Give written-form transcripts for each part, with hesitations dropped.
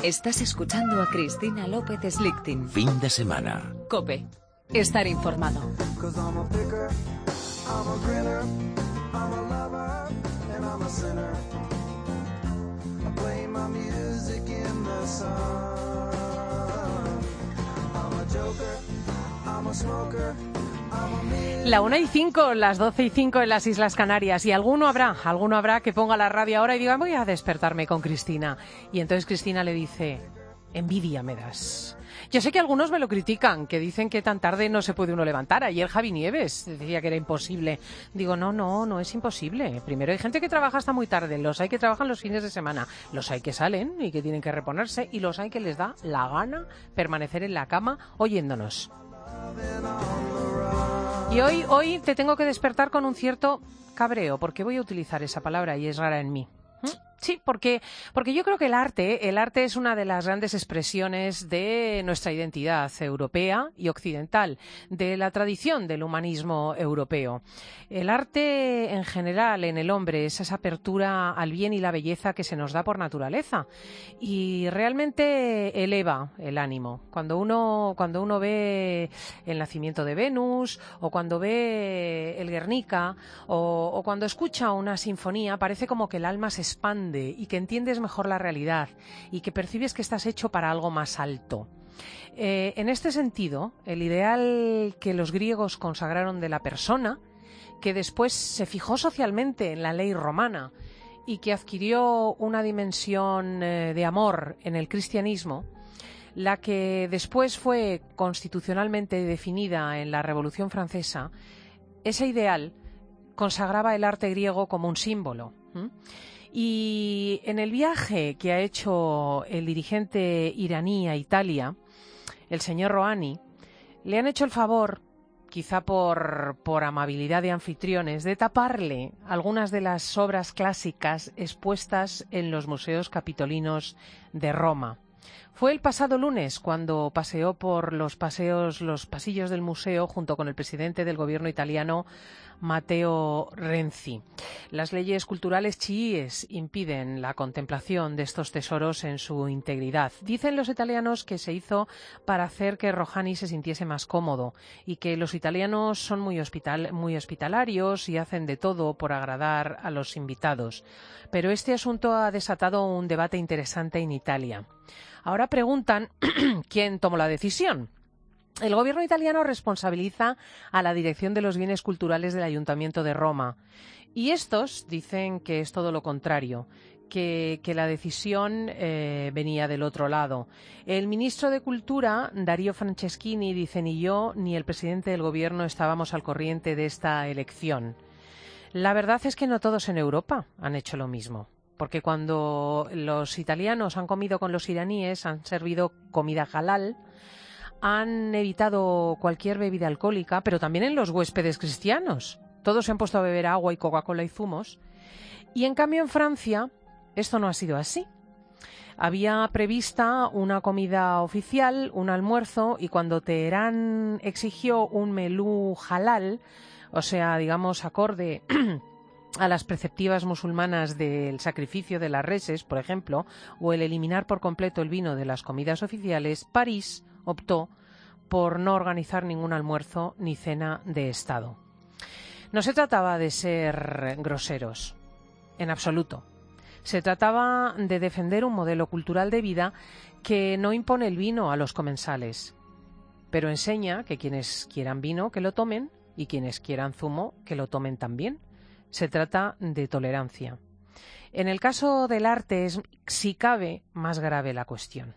Estás escuchando a Cristina López Slichting. Fin de semana. COPE. Estar informado. La 1:05, las 12:05 en las Islas Canarias. Y alguno habrá que ponga la radio ahora y diga, voy a despertarme con Cristina. Y entonces Cristina le dice, envidia me das. Yo sé que algunos me lo critican, que dicen que tan tarde no se puede uno levantar. Ayer Javi Nieves decía que era imposible. Digo, no es imposible. Primero hay gente que trabaja hasta muy tarde, los hay que trabajan los fines de semana, los hay que salen y que tienen que reponerse y los hay que les da la gana permanecer en la cama oyéndonos. Y hoy te tengo que despertar con un cierto cabreo, porque voy a utilizar esa palabra y es rara en mí. Sí, porque yo creo que el arte es una de las grandes expresiones de nuestra identidad europea y occidental, de la tradición del humanismo europeo. El arte en general en el hombre es esa apertura al bien y la belleza que se nos da por naturaleza y realmente eleva el ánimo. Cuando uno ve el nacimiento de Venus o cuando ve el Guernica o cuando escucha una sinfonía, parece como que el alma se expande y que entiendes mejor la realidad y que percibes que estás hecho para algo más alto. En este sentido, el ideal que los griegos consagraron de la persona, que después se fijó socialmente en la ley romana y que adquirió una dimensión de amor en el cristianismo, la que después fue constitucionalmente definida en la Revolución Francesa, ese ideal consagraba el arte griego como un símbolo. Y en el viaje que ha hecho el dirigente iraní a Italia, el señor Rouhani, le han hecho el favor, quizá por amabilidad de anfitriones, de taparle algunas de las obras clásicas expuestas en los museos capitolinos de Roma. Fue el pasado lunes cuando paseó por los pasillos del museo junto con el presidente del gobierno italiano, Matteo Renzi. Las leyes culturales chiíes impiden la contemplación de estos tesoros en su integridad. Dicen los italianos que se hizo para hacer que Rouhani se sintiese más cómodo y que los italianos son muy hospitalarios y hacen de todo por agradar a los invitados. Pero este asunto ha desatado un debate interesante en Italia. Ahora preguntan quién tomó la decisión. El gobierno italiano responsabiliza a la Dirección de los Bienes Culturales del Ayuntamiento de Roma. Y estos dicen que es todo lo contrario, que la decisión venía del otro lado. El ministro de Cultura, Dario Franceschini, dice ni yo ni el presidente del gobierno estábamos al corriente de esta elección. La verdad es que no todos en Europa han hecho lo mismo. Porque cuando los italianos han comido con los iraníes, han servido comida halal, han evitado cualquier bebida alcohólica, pero también en los huéspedes cristianos. Todos se han puesto a beber agua y Coca-Cola y zumos. Y en cambio en Francia esto no ha sido así. Había prevista una comida oficial, un almuerzo, y cuando Teherán exigió un menú halal, o sea, digamos, acorde a las preceptivas musulmanas del sacrificio de las reses, por ejemplo, o el eliminar por completo el vino de las comidas oficiales, París optó por no organizar ningún almuerzo ni cena de Estado. No se trataba de ser groseros, en absoluto. Se trataba de defender un modelo cultural de vida que no impone el vino a los comensales, pero enseña que quienes quieran vino que lo tomen y quienes quieran zumo que lo tomen también. Se trata de tolerancia. En el caso del arte es, si cabe, más grave la cuestión,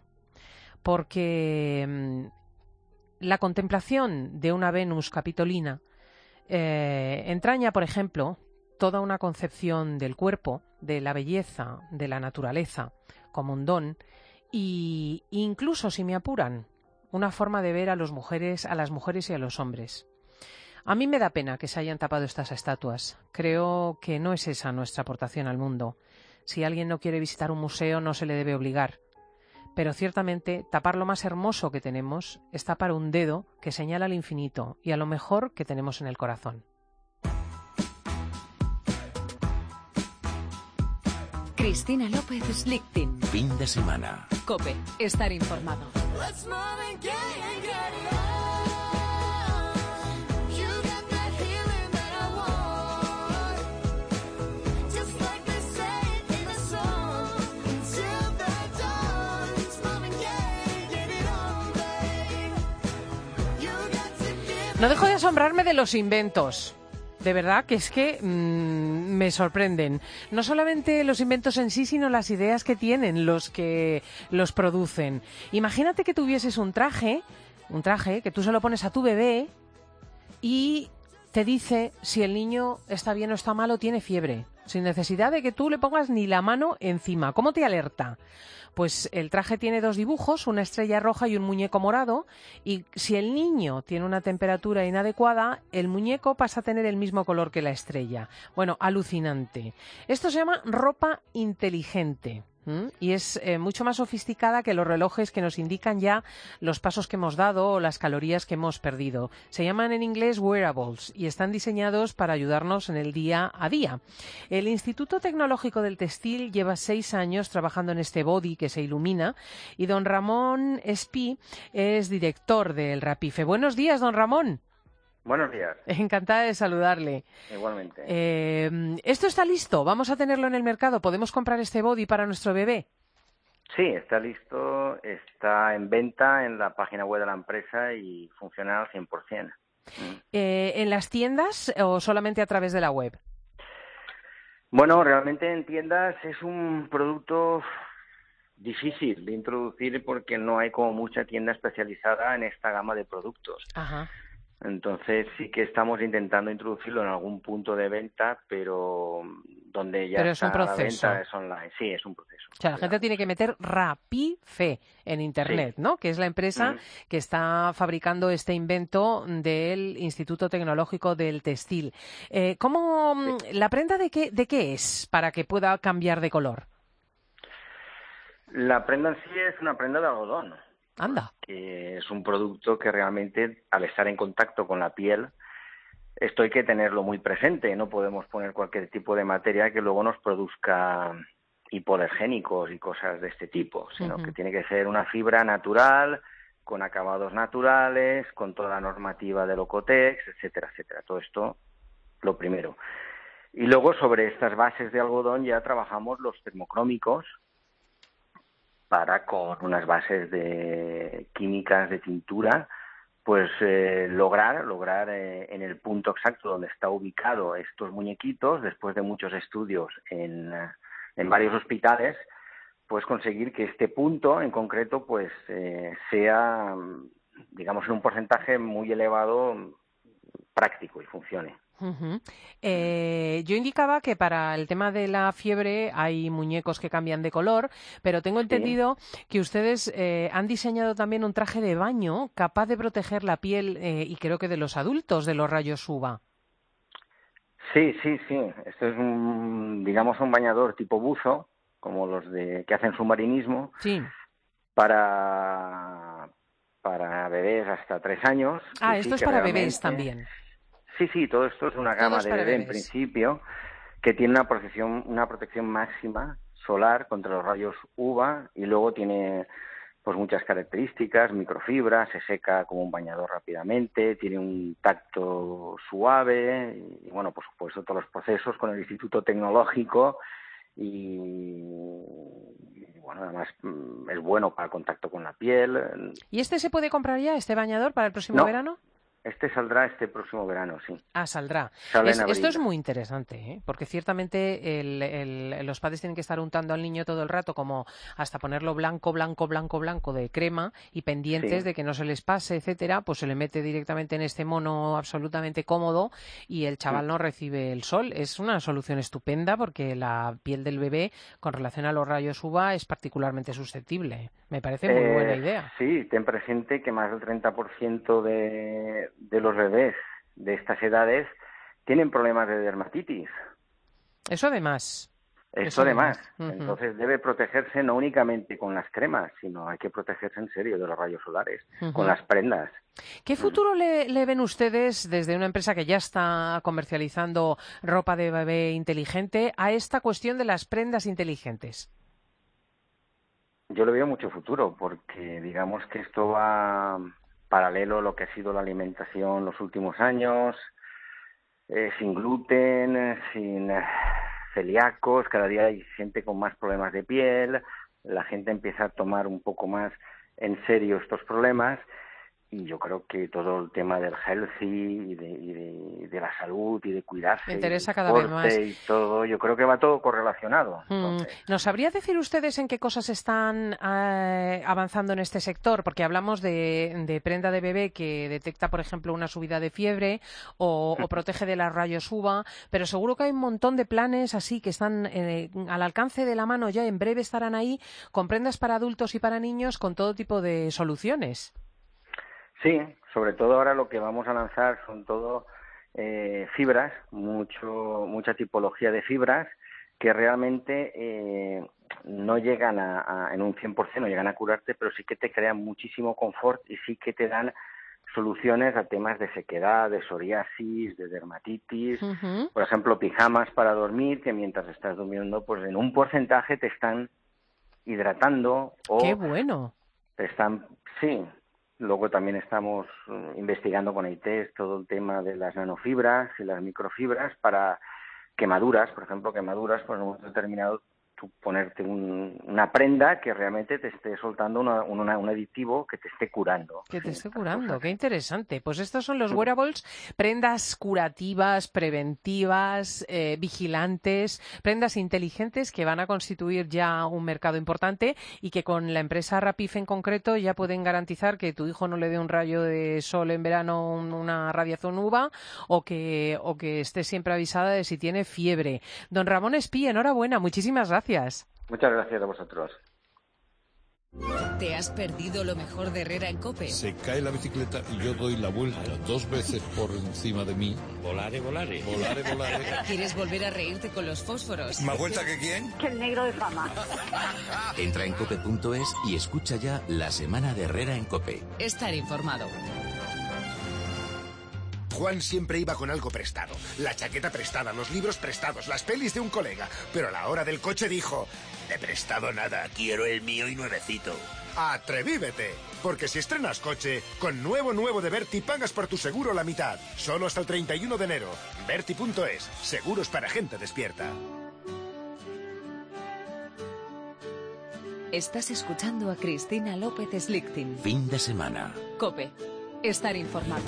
porque la contemplación de una Venus capitolina entraña, por ejemplo, toda una concepción del cuerpo, de la belleza, de la naturaleza, como un don, y incluso, si me apuran, una forma de ver a las mujeres y a los hombres. A mí me da pena que se hayan tapado estas estatuas. Creo que no es esa nuestra aportación al mundo. Si alguien no quiere visitar un museo, no se le debe obligar. Pero ciertamente, tapar lo más hermoso que tenemos es tapar un dedo que señala al infinito y a lo mejor que tenemos en el corazón. Cristina López Slichting. Fin de semana. COPE. Estar informado. No dejo de asombrarme de los inventos. De verdad que es que me sorprenden. No solamente los inventos en sí, sino las ideas que tienen los que los producen. Imagínate que tuvieses un traje que tú se lo pones a tu bebé y te dice si el niño está bien o está mal o tiene fiebre, sin necesidad de que tú le pongas ni la mano encima. ¿Cómo te alerta? Pues el traje tiene 2 dibujos, una estrella roja y un muñeco morado, y si el niño tiene una temperatura inadecuada, el muñeco pasa a tener el mismo color que la estrella. Bueno, alucinante. Esto se llama ropa inteligente. Y es mucho más sofisticada que los relojes que nos indican ya los pasos que hemos dado o las calorías que hemos perdido. Se llaman en inglés wearables y están diseñados para ayudarnos en el día a día. El Instituto Tecnológico del Textil lleva 6 años trabajando en este body que se ilumina y don Ramón Espí es director del Rapife. Buenos días, don Ramón. Buenos días. Encantada de saludarle. Igualmente. ¿Esto está listo? ¿Vamos a tenerlo en el mercado? ¿Podemos comprar este body para nuestro bebé? Sí, está listo, está en venta en la página web de la empresa y funciona al 100%. ¿En las tiendas o solamente a través de la web? Bueno, realmente en tiendas es un producto difícil de introducir porque no hay como mucha tienda especializada en esta gama de productos. Ajá. Entonces sí que estamos intentando introducirlo en algún punto de venta, pero donde ya está la venta es online. Sí, es un proceso. O sea, la gente tiene que meter Rapife en Internet, sí, ¿no? Que es la empresa que está fabricando este invento del Instituto Tecnológico del Textil. ¿La prenda de qué es para que pueda cambiar de color? La prenda en sí es una prenda de algodón. Anda. Que es un producto que realmente, al estar en contacto con la piel, esto hay que tenerlo muy presente. No podemos poner cualquier tipo de materia que luego nos produzca hipoalergénicos y cosas de este tipo, sino que tiene que ser una fibra natural, con acabados naturales, con toda la normativa del Ocotex, etcétera, etcétera. Todo esto, lo primero. Y luego, sobre estas bases de algodón, ya trabajamos los termocrómicos, para con unas bases de químicas de tintura, pues lograr en el punto exacto donde está ubicado estos muñequitos, después de muchos estudios en varios hospitales, pues conseguir que este punto en concreto pues sea, digamos, en un porcentaje muy elevado práctico y funcione. Yo indicaba que para el tema de la fiebre hay muñecos que cambian de color, pero tengo entendido que ustedes han diseñado también un traje de baño capaz de proteger la piel y creo que de los adultos de los rayos UVA. Sí. Esto es un bañador tipo buzo, como los que hacen submarinismo, para bebés hasta 3 años. Esto es para bebés también. Sí, todo esto es una gama de bebé en principio que tiene una protección máxima solar contra los rayos UVA y luego tiene pues muchas características, microfibra, se seca como un bañador rápidamente, tiene un tacto suave y bueno, por supuesto todos los procesos con el Instituto Tecnológico y bueno, además es bueno para el contacto con la piel. ¿Y este se puede comprar ya, este bañador, para el próximo verano? Este saldrá este próximo verano, sí. Saldrá. Esto es muy interesante, porque ciertamente los padres tienen que estar untando al niño todo el rato, como hasta ponerlo blanco de crema y pendientes de que no se les pase, etcétera, pues se le mete directamente en este mono absolutamente cómodo y el chaval no recibe el sol. Es una solución estupenda porque la piel del bebé con relación a los rayos UVA es particularmente susceptible. Me parece muy buena idea. Sí, ten presente que más del 30% de los bebés de estas edades tienen problemas de dermatitis. Eso además. Esto de más. Entonces debe protegerse no únicamente con las cremas, sino hay que protegerse en serio de los rayos solares, con las prendas. ¿Qué futuro le ven ustedes desde una empresa que ya está comercializando ropa de bebé inteligente a esta cuestión de las prendas inteligentes? Yo le veo mucho futuro porque digamos que esto va paralelo a lo que ha sido la alimentación los últimos años, sin gluten, sin celíacos, cada día hay gente con más problemas de piel, la gente empieza a tomar un poco más en serio estos problemas y yo creo que todo el tema del healthy y de la salud y de cuidarse, me interesa y cada vez más. Y todo, yo creo que va todo correlacionado. ¿Nos sabría decir ustedes en qué cosas están avanzando en este sector? Porque hablamos de prenda de bebé que detecta, por ejemplo, una subida de fiebre o protege de los rayos UVA, pero seguro que hay un montón de planes así que están al alcance de la mano, ya en breve estarán ahí, con prendas para adultos y para niños, con todo tipo de soluciones. Sí, sobre todo ahora lo que vamos a lanzar son todo fibras, mucha tipología de fibras que realmente no llegan en un 100%, no llegan a curarte, pero sí que te crean muchísimo confort y sí que te dan soluciones a temas de sequedad, de psoriasis, de dermatitis, por ejemplo, pijamas para dormir, que mientras estás durmiendo, pues en un porcentaje te están hidratando o ¡qué bueno! Sí. Luego también estamos investigando con ITES todo el tema de las nanofibras y las microfibras para quemaduras, por ejemplo, pues en un momento determinado tú ponerte una prenda que realmente te esté soltando un aditivo que te esté curando. Que te esté curando, qué interesante. Pues estos son los wearables, prendas curativas, preventivas, vigilantes, prendas inteligentes que van a constituir ya un mercado importante y que con la empresa Rapif en concreto ya pueden garantizar que tu hijo no le dé un rayo de sol en verano, una radiación UVA o que esté siempre avisada de si tiene fiebre. Don Ramón Espí, enhorabuena, muchísimas gracias. Muchas gracias a vosotros. ¿Te has perdido lo mejor de Herrera en COPE? Se cae la bicicleta y yo doy la vuelta 2 veces por encima de mí. Volare, volare. Volare, volare. ¿Quieres volver a reírte con los fósforos? ¿Más vuelta que quién? Que el negro de fama. Entra en cope.es y escucha ya la semana de Herrera en COPE. Estar informado. Juan siempre iba con algo prestado. La chaqueta prestada, los libros prestados, las pelis de un colega. Pero a la hora del coche dijo: De prestado nada, quiero el mío y nuevecito. ¡Atrevívete! Porque si estrenas coche, con nuevo de Berti pagas por tu seguro la mitad. Solo hasta el 31 de enero. Berti.es. Seguros para gente despierta. Estás escuchando a Cristina López Slichting. Fin de semana. COPE. Estar informado.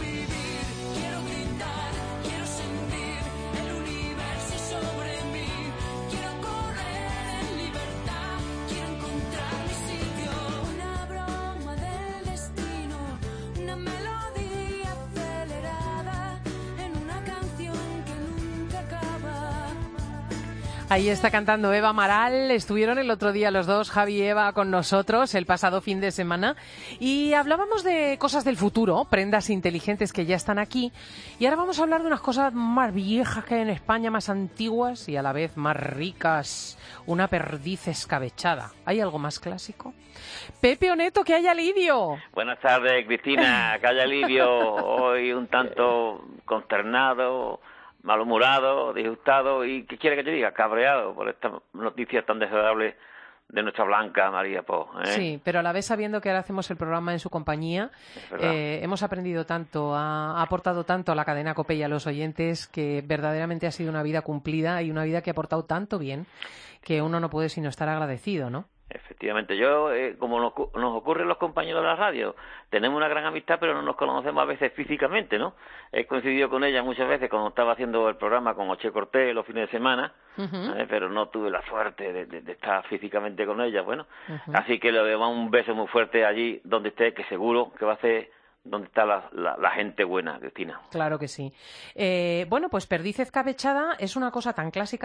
Ahí está cantando Eva Amaral. Estuvieron el otro día los dos, Javi y Eva, con nosotros el pasado fin de semana y hablábamos de cosas del futuro, prendas inteligentes que ya están aquí, y ahora vamos a hablar de unas cosas más viejas que hay en España, más antiguas y a la vez más ricas. Una perdiz escabechada. ¿Hay algo más clásico? Pepe Oneto, que haya alivio. Buenas tardes, Cristina, que haya alivio. Hoy un tanto consternado, malhumorado, disgustado y, ¿qué quiere que te diga? Cabreado por esta noticia tan desagradable de nuestra Blanca María Pó. Sí, pero a la vez sabiendo que ahora hacemos el programa en su compañía, hemos aprendido tanto, ha aportado tanto a la cadena COPE y a los oyentes, que verdaderamente ha sido una vida cumplida y una vida que ha aportado tanto bien que uno no puede sino estar agradecido, ¿no? Efectivamente, yo, como nos ocurre a los compañeros de la radio, tenemos una gran amistad, pero no nos conocemos a veces físicamente, ¿no? He coincidido con ella muchas veces cuando estaba haciendo el programa con Oche Cortés los fines de semana, pero no tuve la suerte de estar físicamente con ella, bueno. Así que le doy un beso muy fuerte allí donde esté, que seguro que va a ser donde está la gente buena, Cristina. Claro que sí. Bueno, pues perdiz escabechada es una cosa tan clásica,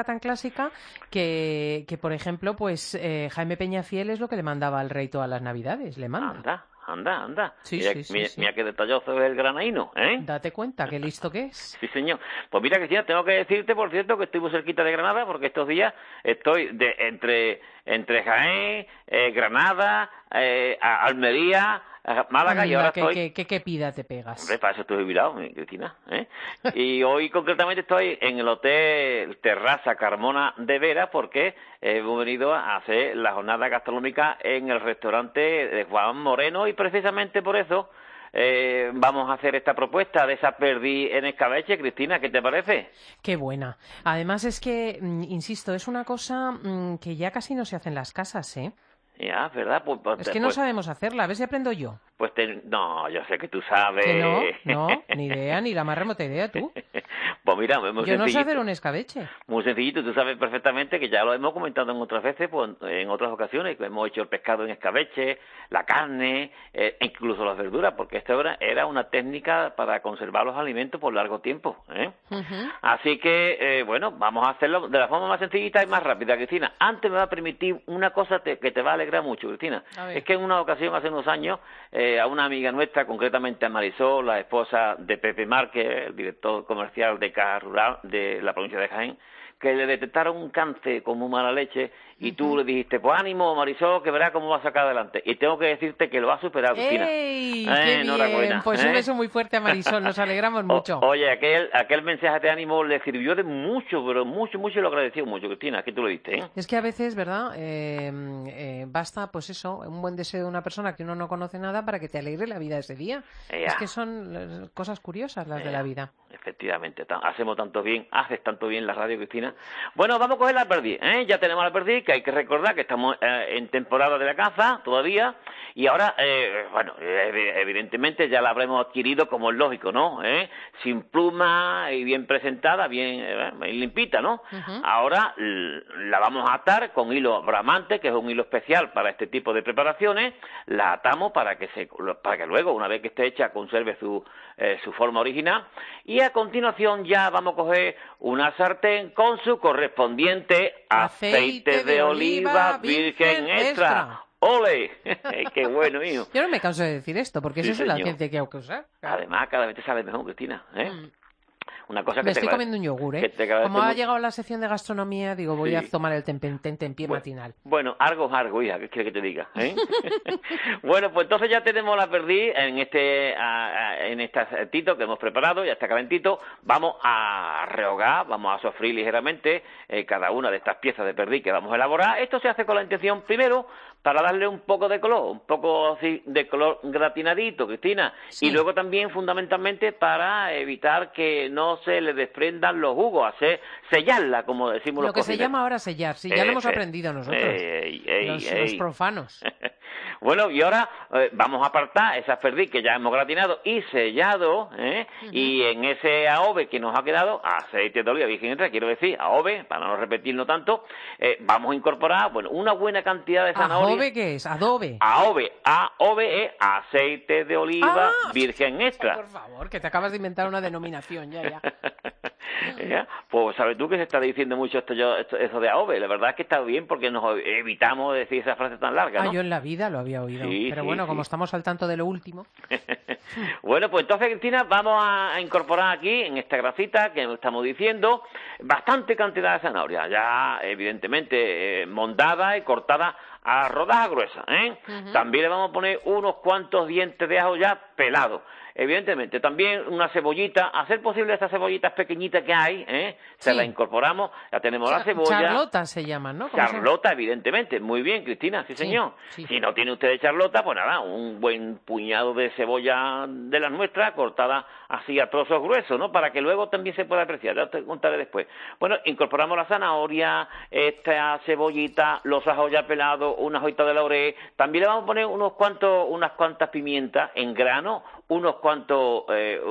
que por ejemplo, pues Jaime Peñafiel es lo que le mandaba al rey todas las Navidades, le manda. Anda. Sí, mira, sí. Mira qué detalloso es el granaíno, ¿eh? Date cuenta, qué listo que es. Sí, señor. Pues mira, Cristina, tengo que decirte, por cierto, que estoy muy cerquita de Granada, porque estos días estoy entre Jaén, Granada, Almería, Málaga, Anda, y ahora estoy... ¿Qué pida te pegas? Hombre, para eso estoy jubilado, Cristina, ¿eh? Y hoy concretamente estoy en el Hotel Terraza Carmona de Vera, porque hemos venido a hacer la jornada gastronómica en el restaurante de Juan Moreno, y precisamente por eso vamos a hacer esta propuesta de esa perdiz en escabeche. Cristina, ¿qué te parece? Qué buena. Además es que, insisto, es una cosa que ya casi no se hace en las casas, ¿eh? Ya, ¿verdad? Es que no sabemos hacerla, a ver si aprendo yo. No, yo sé que tú sabes. ¿Que no? No, ni idea, ni la más remota idea, tú. Pues mira, muy yo no sé sencillito. hacer un escabeche. Muy sencillito, tú sabes perfectamente que ya lo hemos comentado en otras veces, pues, en otras ocasiones, que hemos hecho el pescado en escabeche, la carne, incluso las verduras, porque esta era una técnica para conservar los alimentos por largo tiempo, ¿eh? Uh-huh. Así que, bueno, vamos a hacerlo de la forma más sencillita y más rápida, Cristina. Antes me va a permitir una cosa que te va a alegrar mucho, Cristina. Es que en una ocasión, hace unos años, a una amiga nuestra, concretamente a Marisol, la esposa de Pepe Márquez, el director comercial de Caja Rural de la provincia de Jaén, que le detectaron un cáncer con muy mala leche, y tú le dijiste, pues ánimo, Marisol, que verás cómo va a sacar adelante. Y tengo que decirte que lo ha superado, Cristina. ¡Ey! ¡Qué bien! Pues un beso muy fuerte a Marisol, nos alegramos mucho. Oye, aquel mensaje de ánimo le sirvió de mucho, pero mucho, y lo agradeció mucho, Cristina, que tú lo diste, ¿eh? Es que a veces, ¿verdad? Basta, pues eso, un buen deseo de una persona que uno no conoce nada para que te alegre la vida ese día. Es que son cosas curiosas las de la vida. Efectivamente, haces tanto bien la radio, Cristina. Bueno, vamos a coger la perdiz, ¿eh? Ya tenemos la perdiz, que hay que recordar que estamos en temporada de la caza todavía, y ahora, evidentemente ya la habremos adquirido como es lógico, ¿no? Sin pluma y bien presentada, bien limpita, ¿no? Uh-huh. Ahora la vamos a atar con hilo bramante, que es un hilo especial para este tipo de preparaciones. La atamos para que luego, una vez que esté hecha, conserve su forma original. Y a continuación ya vamos a coger una sartén con su correspondiente aceite de oliva virgen extra. ¡Ole! ¡Qué bueno, hijo! Yo no me canso de decir esto, porque ese es el aceite que hay que usar. Claro. Además, cada vez te sabe mejor, Cristina, ¿eh? Una cosa que me estoy comiendo un yogur, ¿eh? Como ha llegado la sección de gastronomía, digo, voy a tomar el tentempié matinal. Bueno, algo, hija, ¿qué quieres que te diga? ¿Eh? Bueno, pues entonces ya tenemos la perdiz en este aceitito que hemos preparado, ya está calentito. Vamos a rehogar, vamos a sofreír ligeramente cada una de estas piezas de perdiz que vamos a elaborar. Esto se hace con la intención, primero, para darle un poco de color, un poco así de color gratinadito, Cristina. Sí. Y luego también, fundamentalmente, para evitar que no se le desprendan los jugos, sellarla, como decimos los cocineros. Lo que se llama ahora sellar, sí, ya lo hemos aprendido nosotros, los profanos. Bueno, y ahora vamos a apartar esas perdiz que ya hemos gratinado y sellado, uh-huh. Y en ese adobe que nos ha quedado, aceite de oliva virgen extra, quiero decir, adobe, para no repetirlo tanto, vamos a incorporar, una buena cantidad de zanahoria. ¿Adobe qué es? ¿Adobe? Adobe es aceite de oliva virgen extra. Por favor, que te acabas de inventar una denominación, ya. ¿Ya? Pues sabes tú que se está diciendo mucho eso de adobe. La verdad es que está bien porque nos evitamos decir esa frase tan larga, ¿no? Yo en la vida lo había oído, sí, pero bueno, como estamos al tanto de lo último. Bueno, pues entonces, Cristina, vamos a incorporar aquí, en esta grasita que estamos diciendo, bastante cantidad de zanahoria, ya evidentemente mondada y cortada a rodajas gruesas, ¿eh? Uh-huh. También le vamos a poner unos cuantos dientes de ajo ya pelados. Evidentemente, también una cebollita, a ser posible estas cebollitas pequeñitas que hay, se la incorporamos, ya tenemos la cebolla. Charlota se llaman, ¿no? Charlota, evidentemente, muy bien, Cristina, sí señor. Sí. Si no tiene usted de charlota, pues nada, un buen puñado de cebolla de las nuestras, cortada así a trozos gruesos, ¿no? Para que luego también se pueda apreciar, ya te contaré después. Bueno, incorporamos la zanahoria, esta cebollita, los ajos ya pelados, una hojita de laurel, también le vamos a poner unas cuantas pimientas en grano, unos cuantos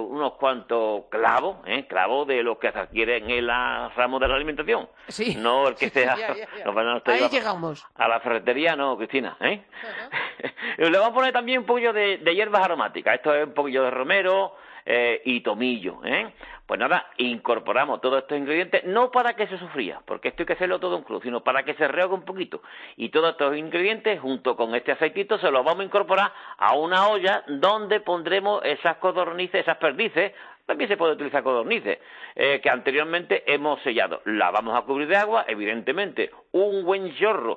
clavos, clavos de los que se adquieren en la ramo de la alimentación. Sí. No el que sea. Ya. Ahí llegamos. A la ferretería, no, Cristina, Uh-huh. Le vamos a poner también un poquillo de hierbas aromáticas. Esto es un poquillo de romero, y tomillo, Pues nada, incorporamos todos estos ingredientes, no para que se sofría, porque esto hay que hacerlo todo en crudo, sino para que se rehogue un poquito. Y todos estos ingredientes, junto con este aceitito, se los vamos a incorporar a una olla donde pondremos esas codornices, esas perdices. También se puede utilizar codornices, que anteriormente hemos sellado. La vamos a cubrir de agua, evidentemente, un buen chorro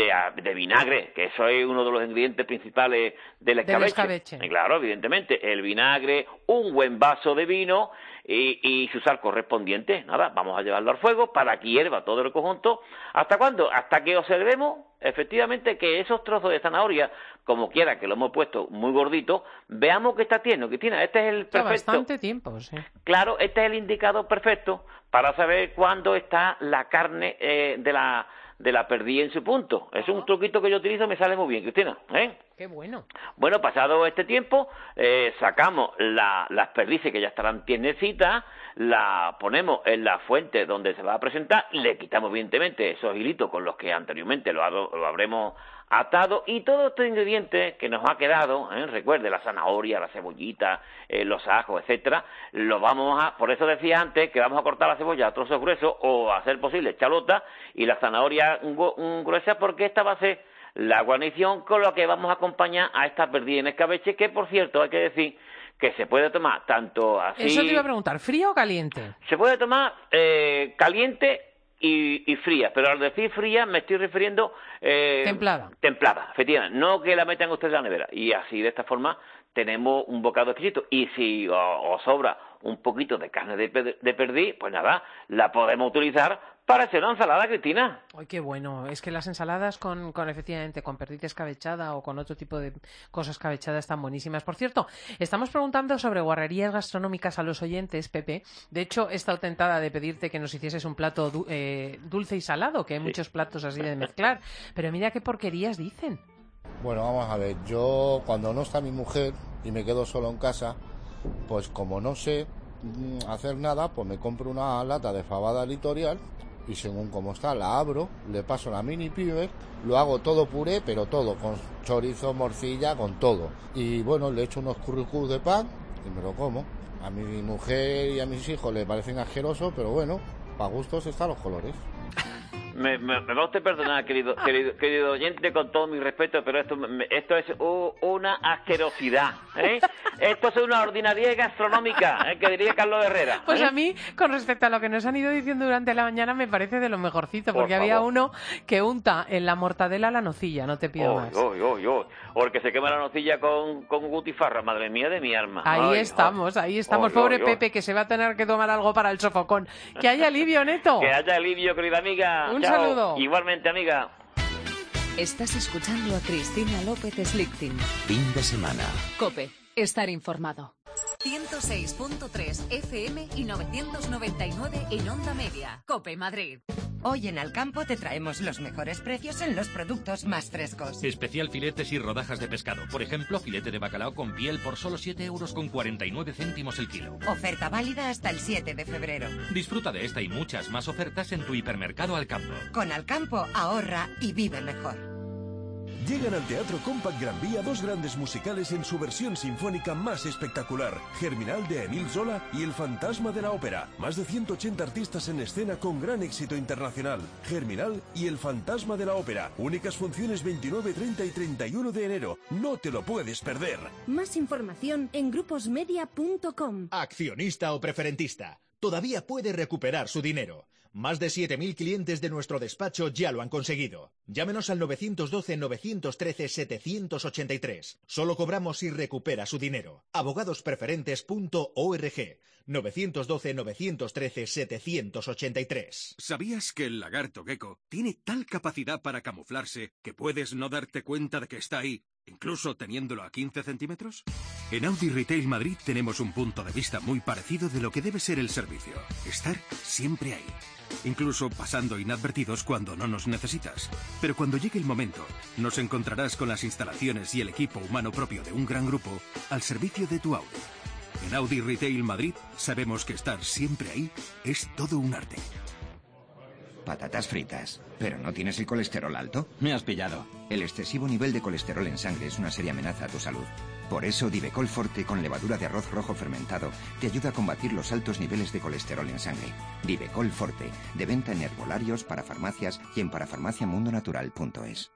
de vinagre, que eso es uno de los ingredientes principales del escabeche. Y claro, evidentemente, el vinagre, un buen vaso de vino y su sal correspondiente. Nada, vamos a llevarlo al fuego para que hierva todo el conjunto. ¿Hasta cuándo? Hasta que observemos, efectivamente, que esos trozos de zanahoria, como quiera que lo hemos puesto muy gordito, veamos que está tierno, que tiene. Este es el perfecto. Bastante tiempo, sí. Claro, este es el indicador perfecto para saber cuándo está la carne de la perdiz en su punto. Es un truquito que yo utilizo, me sale muy bien, Cristina. Qué bueno. Bueno, pasado este tiempo, sacamos las perdices que ya estarán tiernecitas, la ponemos en la fuente donde se va a presentar, le quitamos evidentemente esos hilitos con los que anteriormente lo habremos atado, y todos estos ingredientes que nos ha quedado, recuerde, la zanahoria, la cebollita, los ajos, etcétera, lo vamos a, por eso decía antes que vamos a cortar la cebolla a trozos gruesos o a hacer posible chalota y la zanahoria gruesa, porque esta va a ser la guarnición con la que vamos a acompañar a esta perdiz en escabeche, que por cierto hay que decir que se puede tomar tanto así... Eso te iba a preguntar, ¿fría o caliente? Se puede tomar caliente y fría, pero al decir fría me estoy refiriendo... templada, efectivamente, no que la metan ustedes en la nevera. Y así, de esta forma, tenemos un bocado exquisito. Y si os sobra un poquito de carne de perdiz, pues nada, la podemos utilizar para hacer una ensalada, Cristina. Ay, qué bueno. Es que las ensaladas efectivamente, con perdiz escabechada o con otro tipo de cosas escabechadas están buenísimas. Por cierto, estamos preguntando sobre guarrerías gastronómicas a los oyentes, Pepe. De hecho, he estado tentada de pedirte que nos hicieses un plato dulce y salado, que hay muchos platos así de mezclar. Pero mira qué porquerías dicen. Bueno, vamos a ver. Yo, cuando no está mi mujer y me quedo solo en casa, pues como no sé hacer nada, pues me compro una lata de fabada litorial y según como está la abro, le paso la mini piber, lo hago todo puré, pero todo, con chorizo, morcilla, con todo. Y bueno, le echo unos curricús de pan y me lo como. A mi mujer y a mis hijos le parecen asquerosos, pero bueno, para gustos están los colores. Me va usted perdonar, querido oyente, con todo mi respeto, pero esto es una asquerosidad, Esto es una ordinariedad gastronómica, que diría Carlos Herrera. Pues a mí, con respecto a lo que nos han ido diciendo durante la mañana, me parece de lo mejorcito, porque había uno que unta en la mortadela la nocilla, no te pido más. O el que se quema la nocilla con gutifarra, madre mía de mi alma. Ahí estamos. Pobre Pepe, que se va a tener que tomar algo para el sofocón. Que haya alivio, Neto. Que haya alivio, querida amiga. Un Chao. saludo. Igualmente, amiga. Estás escuchando a Cristina López Slichting. Fin de semana. COPE. Estar informado. 106.3 FM y 999 en Onda Media. COPE Madrid. Hoy en Alcampo te traemos los mejores precios en los productos más frescos. Especial filetes y rodajas de pescado. Por ejemplo, filete de bacalao con piel por solo 7,49 € el kilo. Oferta válida hasta el 7 de febrero. Disfruta de esta y muchas más ofertas en tu hipermercado Alcampo. Con Alcampo ahorra y vive mejor. Llegan al Teatro Compact Gran Vía dos grandes musicales en su versión sinfónica más espectacular: Germinal de Émile Zola y El Fantasma de la Ópera. Más de 180 artistas en escena con gran éxito internacional. Germinal y El Fantasma de la Ópera. Únicas funciones 29, 30 y 31 de enero. No te lo puedes perder. Más información en gruposmedia.com. Accionista o preferentista, todavía puede recuperar su dinero. Más de 7.000 clientes de nuestro despacho ya lo han conseguido. Llámenos al 912-913-783. Solo cobramos y recupera su dinero. Abogadospreferentes.org. 912-913-783. ¿Sabías que el lagarto gecko tiene tal capacidad para camuflarse que puedes no darte cuenta de que está ahí, incluso teniéndolo a 15 centímetros? En Audi Retail Madrid tenemos un punto de vista muy parecido de lo que debe ser el servicio. Estar siempre ahí. Incluso pasando inadvertidos cuando no nos necesitas. Pero cuando llegue el momento, nos encontrarás con las instalaciones y el equipo humano propio de un gran grupo al servicio de tu Audi. En Audi Retail Madrid sabemos que estar siempre ahí es todo un arte. Patatas fritas. ¿Pero no tienes el colesterol alto? Me has pillado. El excesivo nivel de colesterol en sangre es una seria amenaza a tu salud. Por eso Divecol Forte con levadura de arroz rojo fermentado te ayuda a combatir los altos niveles de colesterol en sangre. Divecol Forte, de venta en herbolarios, parafarmacias y en parafarmaciamundonatural.es.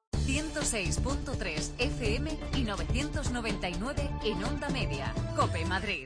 106.3 FM y 999 en Onda Media. COPE Madrid.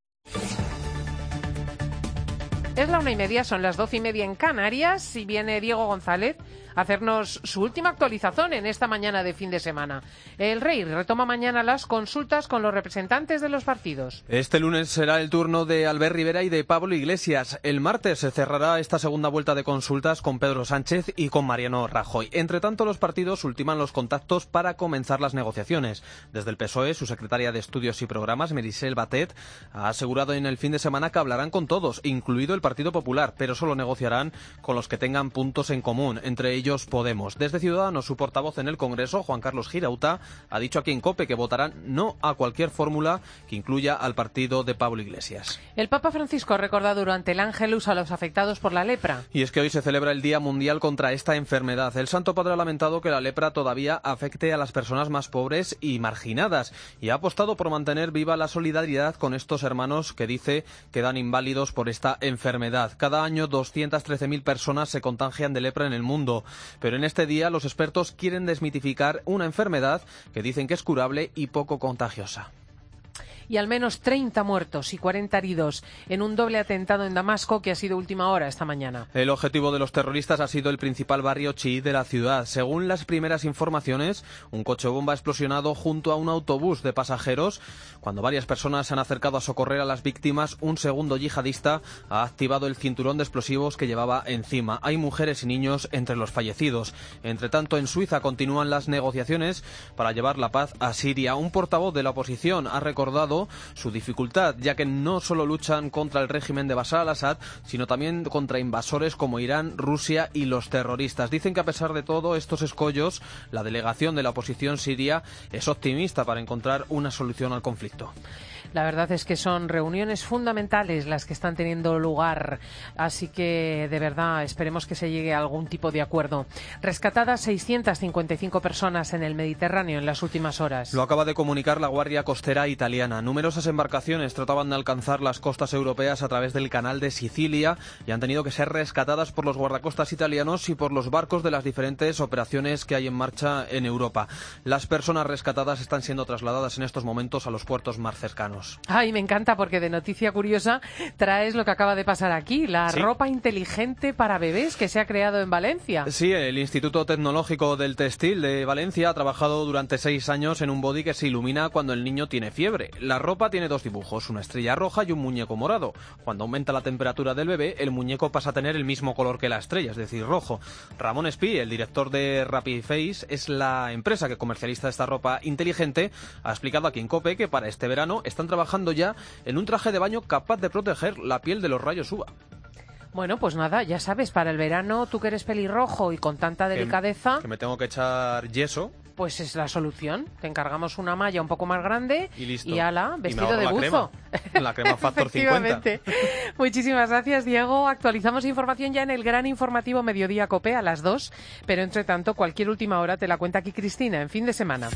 Es la 1:30, son las 12:30 en Canarias y viene Diego González a hacernos su última actualización en esta mañana de fin de semana. El Rey retoma mañana las consultas con los representantes de los partidos. Este lunes será el turno de Albert Rivera y de Pablo Iglesias. El martes se cerrará esta segunda vuelta de consultas con Pedro Sánchez y con Mariano Rajoy. Entre tanto, los partidos ultiman los contactos para comenzar las negociaciones. Desde el PSOE, su secretaria de Estudios y Programas, Meritxell Batet, ha asegurado en el fin de semana que hablarán con todos, incluido el Partido Popular, pero solo negociarán con los que tengan puntos en común, entre ellos Podemos. Desde Ciudadanos, su portavoz en el Congreso, Juan Carlos Girauta, ha dicho aquí en COPE que votarán no a cualquier fórmula que incluya al partido de Pablo Iglesias. El Papa Francisco ha recordado durante el Ángelus a los afectados por la lepra. Y es que hoy se celebra el Día Mundial contra esta enfermedad. El Santo Padre ha lamentado que la lepra todavía afecte a las personas más pobres y marginadas y ha apostado por mantener viva la solidaridad con estos hermanos que dice quedan inválidos por esta enfermedad. Cada año 213.000 personas se contagian de lepra en el mundo. Pero en este día los expertos quieren desmitificar una enfermedad que dicen que es curable y poco contagiosa. Y al menos 30 muertos y 40 heridos en un doble atentado en Damasco que ha sido última hora esta mañana. El objetivo de los terroristas ha sido el principal barrio chií de la ciudad. Según las primeras informaciones, un coche bomba ha explosionado junto a un autobús de pasajeros. Cuando varias personas se han acercado a socorrer a las víctimas, un segundo yihadista ha activado el cinturón de explosivos que llevaba encima. Hay mujeres y niños entre los fallecidos. Entre tanto, en Suiza continúan las negociaciones para llevar la paz a Siria. Un portavoz de la oposición ha recordado su dificultad, ya que no solo luchan contra el régimen de Bashar al-Assad, sino también contra invasores como Irán, Rusia y los terroristas. Dicen que a pesar de todo estos escollos, la delegación de la oposición siria es optimista para encontrar una solución al conflicto. La verdad es que son reuniones fundamentales las que están teniendo lugar, así que de verdad esperemos que se llegue a algún tipo de acuerdo. Rescatadas 655 personas en el Mediterráneo en las últimas horas. Lo acaba de comunicar la Guardia Costera italiana. Numerosas embarcaciones trataban de alcanzar las costas europeas a través del canal de Sicilia y han tenido que ser rescatadas por los guardacostas italianos y por los barcos de las diferentes operaciones que hay en marcha en Europa. Las personas rescatadas están siendo trasladadas en estos momentos a los puertos más cercanos. Ay, me encanta porque de noticia curiosa traes lo que acaba de pasar aquí, la ropa inteligente para bebés que se ha creado en Valencia. Sí, el Instituto Tecnológico del Textil de Valencia ha trabajado durante 6 años en un body que se ilumina cuando el niño tiene fiebre. La ropa tiene 2 dibujos, una estrella roja y un muñeco morado. Cuando aumenta la temperatura del bebé, el muñeco pasa a tener el mismo color que la estrella, es decir, rojo. Ramón Espí, el director de Rapid Face, es la empresa que comercializa esta ropa inteligente, ha explicado aquí en COPE que para este verano están trabajando ya en un traje de baño capaz de proteger la piel de los rayos UVA. Bueno, pues nada, ya sabes, para el verano, tú que eres pelirrojo y con tanta delicadeza... Que me tengo que echar yeso. Pues es la solución. Te encargamos una malla un poco más grande y listo. Y ala, vestido de buzo. La crema Factor 50. Muchísimas gracias, Diego. Actualizamos información ya en el gran informativo Mediodía COPE a las 2, pero entre tanto, cualquier última hora te la cuenta aquí Cristina en Fin de Semana.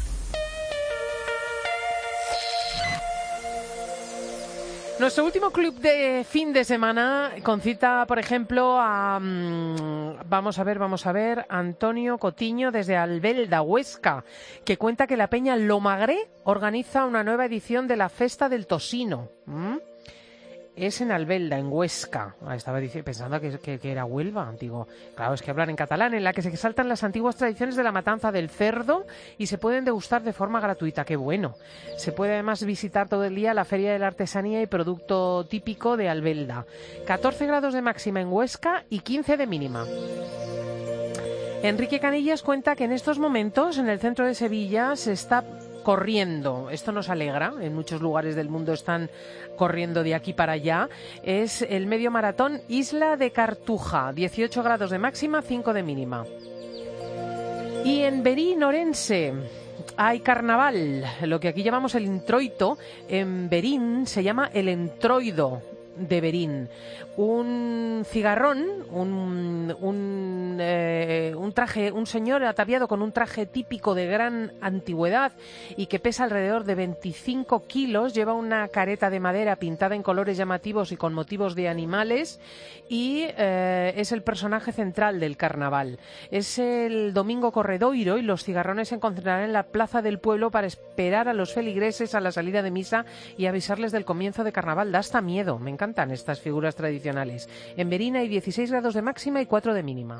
Nuestro último club de fin de semana concita, por ejemplo, a vamos a ver, Antonio Cotiño desde Albelda, Huesca, que cuenta que la Peña Lomagré organiza una nueva edición de la Festa del Tosino. Es en Albelda, en Huesca. Estaba pensando que era Huelva, antiguo. Claro, es que hablan en catalán, en la que se exaltan las antiguas tradiciones de la matanza del cerdo y se pueden degustar de forma gratuita. ¡Qué bueno! Se puede además visitar todo el día la Feria de la Artesanía y Producto Típico de Albelda. 14 grados de máxima en Huesca y 15 de mínima. Enrique Canillas cuenta que en estos momentos en el centro de Sevilla se está corriendo. Esto nos alegra. En muchos lugares del mundo están corriendo de aquí para allá. Es el medio maratón Isla de Cartuja. 18 grados de máxima, 5 de mínima. Y en Berín, Orense, hay carnaval. Lo que aquí llamamos el introito, en Berín se llama el entroido de Berín. Un cigarrón, un un señor ataviado con un traje típico de gran antigüedad y que pesa alrededor de 25 kilos, lleva una careta de madera pintada en colores llamativos y con motivos de animales y es el personaje central del carnaval. Es el domingo corredoiro y los cigarrones se concentrarán en la plaza del pueblo para esperar a los feligreses a la salida de misa y avisarles del comienzo de carnaval. Da hasta miedo, me encantan estas figuras tradicionales. En Berín hay 16 grados de máxima y 4 de mínima.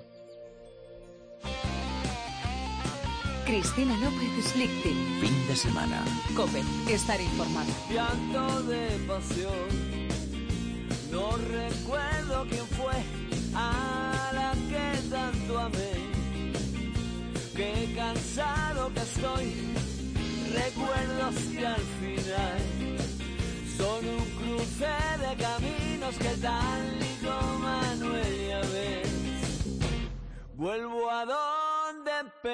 Cristina López Lichting. Fin de semana. COPE. Estar informado. Llanto de pasión. No recuerdo quién fue a la que tanto amé. Qué cansado que estoy. Recuerdos que al final son un cruce de caminos que tal y como Manuel ya ves. Vuelvo a donde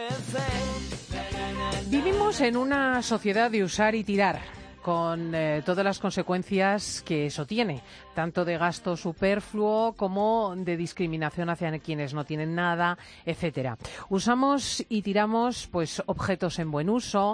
empecé. Vivimos en una sociedad de usar y tirar, con todas las consecuencias que eso tiene, tanto de gasto superfluo como de discriminación hacia quienes no tienen nada, etcétera. Usamos y tiramos pues objetos en buen uso,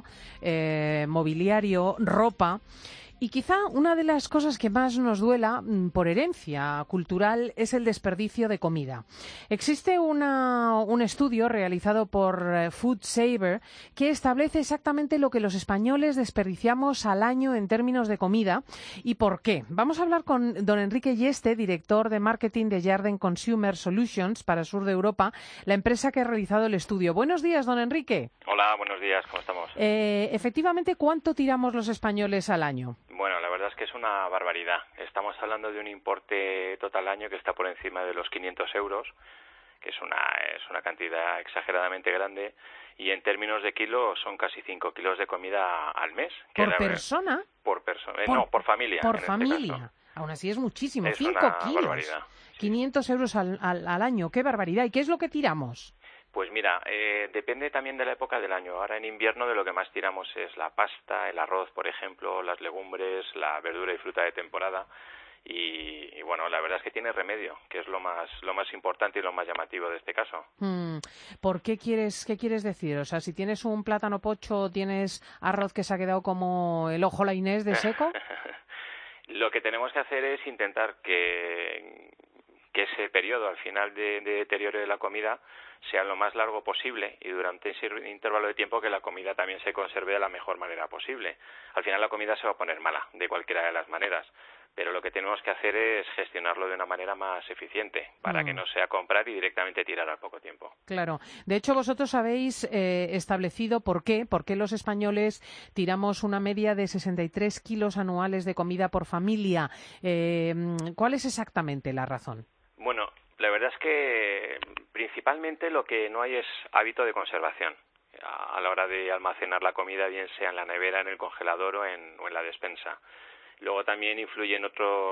mobiliario, ropa. Y quizá una de las cosas que más nos duela por herencia cultural es el desperdicio de comida. Existe un estudio realizado por Food Saver que establece exactamente lo que los españoles desperdiciamos al año en términos de comida y por qué. Vamos a hablar con don Enrique Yeste, director de marketing de Jarden Consumer Solutions para el sur de Europa, la empresa que ha realizado el estudio. Buenos días, don Enrique. Hola, buenos días, ¿cómo estamos? Efectivamente, ¿cuánto tiramos los españoles al año? Bueno, la verdad es que es una barbaridad. Estamos hablando de un importe total año que está por encima de los 500 euros, que es una cantidad exageradamente grande, y en términos de kilos son casi 5 kilos de comida al mes. ¿Por persona? Por persona, no, por familia. Por familia. Aún así es muchísimo, es 5 kilos. Barbaridad. 500 euros al año, qué barbaridad. ¿Y qué es lo que tiramos? Pues mira, depende también de la época del año. Ahora en invierno de lo que más tiramos es la pasta, el arroz, por ejemplo, las legumbres, la verdura y fruta de temporada. Y bueno, la verdad es que tiene remedio, que es lo más importante y lo más llamativo de este caso. ¿Por qué qué quieres decir? O sea, si tienes un plátano pocho, ¿tienes arroz que se ha quedado como el ojo la Inés de seco? Lo que tenemos que hacer es intentar que ese periodo al final de deterioro de la comida sea lo más largo posible y durante ese intervalo de tiempo que la comida también se conserve de la mejor manera posible. Al final la comida se va a poner mala de cualquiera de las maneras, pero lo que tenemos que hacer es gestionarlo de una manera más eficiente para que no sea comprar y directamente tirar al poco tiempo. Claro. De hecho, vosotros habéis establecido por qué los españoles tiramos una media de 63 kilos anuales de comida por familia. ¿Cuál es exactamente la razón? Bueno, la verdad es que principalmente lo que no hay es hábito de conservación a la hora de almacenar la comida, bien sea en la nevera, en el congelador o en la despensa. Luego también influyen